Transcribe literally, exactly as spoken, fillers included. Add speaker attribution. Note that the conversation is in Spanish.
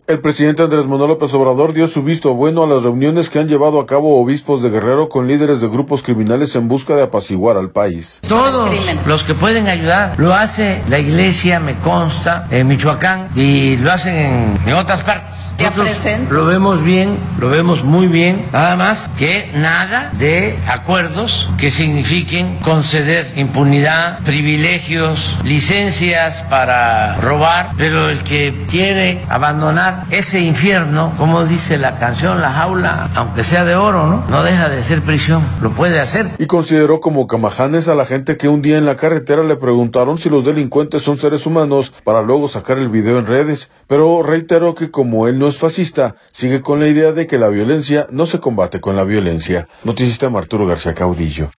Speaker 1: El presidente Andrés Manuel López Obrador dio su visto bueno a las reuniones que han llevado a cabo obispos de Guerrero con líderes de grupos criminales en busca de apaciguar al país.
Speaker 2: Todos los que pueden ayudar, lo hace la iglesia, me consta, en Michoacán, y lo hacen en, en otras partes. Nosotros lo vemos bien, lo vemos muy bien, nada más que nada de acuerdos que signifiquen conceder impunidad, privilegios, licencias para robar, pero el que quiere abandonar ese infierno, como dice la canción, la jaula, aunque sea de oro, ¿no? No deja de ser prisión, lo puede hacer.
Speaker 1: Y consideró como camajanes a la gente que un día en la carretera le preguntaron si los delincuentes son seres humanos para luego sacar el video en redes, pero reiteró que como él no es fascista, sigue con la idea de que la violencia no se combate con la violencia. Noticista Arturo García Caudillo.